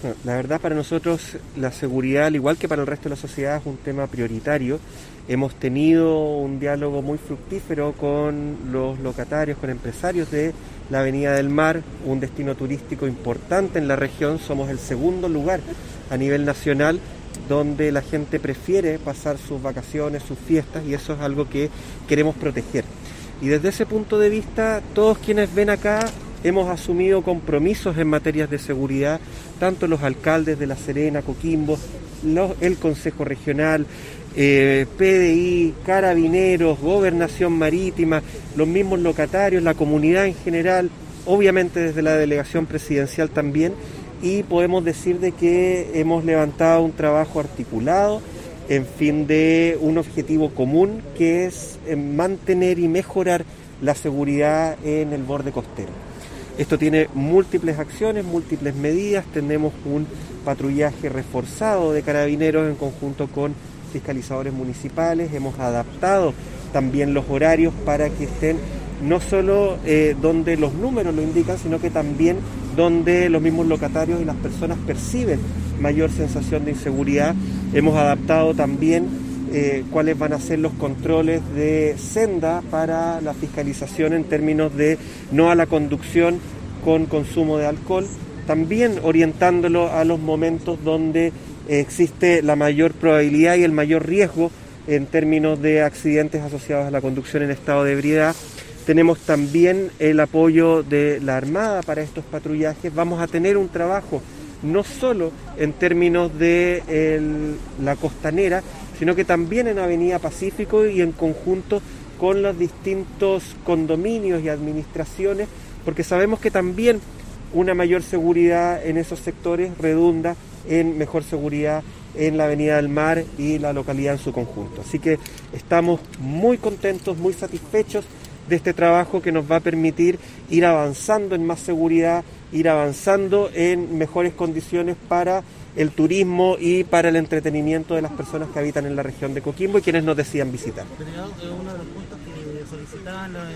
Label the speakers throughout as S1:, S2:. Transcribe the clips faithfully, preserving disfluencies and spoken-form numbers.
S1: Bueno, la verdad, para nosotros la seguridad, al igual que para el resto de la sociedad, es un tema prioritario. Hemos tenido un diálogo muy fructífero con los locatarios, con empresarios de la Avenida del Mar, un destino turístico importante en la región. Somos el segundo lugar a nivel nacional donde la gente prefiere pasar sus vacaciones, sus fiestas, y eso es algo que queremos proteger. Y desde ese punto de vista, todos quienes ven acá hemos asumido compromisos en materias de seguridad, tanto los alcaldes de La Serena, Coquimbo, los, el Consejo Regional, eh, P D I, Carabineros, Gobernación Marítima, los mismos locatarios, la comunidad en general, obviamente desde la delegación presidencial también, y podemos decir de que hemos levantado un trabajo articulado en fin de un objetivo común, que es mantener y mejorar la seguridad en el borde costero. Esto tiene múltiples acciones, múltiples medidas. Tenemos un patrullaje reforzado de carabineros en conjunto con fiscalizadores municipales. Hemos adaptado también los horarios para que estén no solo eh, donde los números lo indican, sino que también donde los mismos locatarios y las personas perciben mayor sensación de inseguridad. Hemos adaptado también eh, cuáles van a ser los controles de senda para la fiscalización en términos de no a la conducción con consumo de alcohol, también orientándolo a los momentos donde eh, existe la mayor probabilidad y el mayor riesgo en términos de accidentes asociados a la conducción en estado de ebriedad. Tenemos también el apoyo de la Armada para estos patrullajes. Vamos a tener un trabajo no solo en términos de el, la costanera, sino que también en Avenida Pacífico y en conjunto con los distintos condominios y administraciones, porque sabemos que también una mayor seguridad en esos sectores redunda en mejor seguridad en la Avenida del Mar y la localidad en su conjunto. Así que estamos muy contentos, muy satisfechos de este trabajo que nos va a permitir ir avanzando en más seguridad, ir avanzando en mejores condiciones para el turismo y para el entretenimiento de las personas que habitan en la región de Coquimbo y quienes nos decidan visitar.
S2: Delegado, uno de los puntos que solicitaban los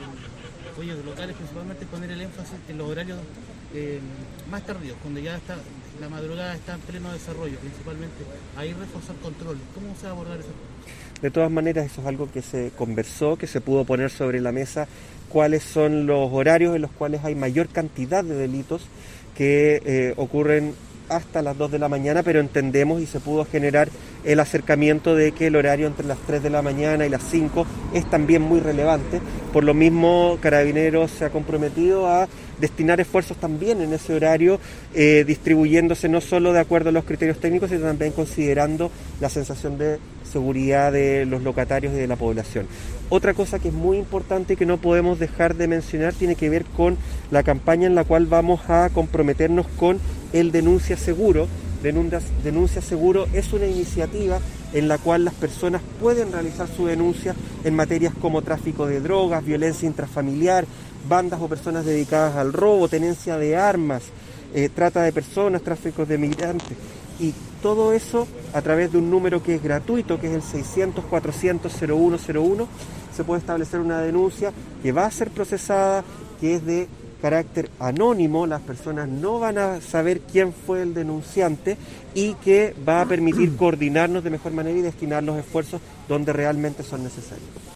S2: eh, oye, locales principalmente es poner el énfasis en los horarios eh, más tardíos, cuando ya está la madrugada está en pleno desarrollo, principalmente ahí reforzar controles. ¿Cómo se va a abordar eso?
S1: De todas maneras, eso es algo que se conversó, que se pudo poner sobre la mesa, cuáles son los horarios en los cuales hay mayor cantidad de delitos que eh, ocurren hasta las dos de la mañana, pero entendemos y se pudo generar el acercamiento de que el horario entre las tres de la mañana y las cinco es también muy relevante. Por lo mismo, Carabineros se ha comprometido a destinar esfuerzos también en ese horario, eh, distribuyéndose no solo de acuerdo a los criterios técnicos, sino también considerando la sensación de seguridad de los locatarios y de la población. Otra cosa que es muy importante y que no podemos dejar de mencionar tiene que ver con la campaña en la cual vamos a comprometernos con el Denuncia Seguro. Denuncia, Denuncia Seguro es una iniciativa en la cual las personas pueden realizar su denuncia en materias como tráfico de drogas, violencia intrafamiliar, bandas o personas dedicadas al robo, tenencia de armas, eh, trata de personas, tráfico de migrantes, y todo eso a través de un número que es gratuito, que es el seiscientos, cuatrocientos, cero uno cero uno, se puede establecer una denuncia que va a ser procesada, que es de carácter anónimo, las personas no van a saber quién fue el denunciante y que va a permitir coordinarnos de mejor manera y destinar los esfuerzos donde realmente son necesarios.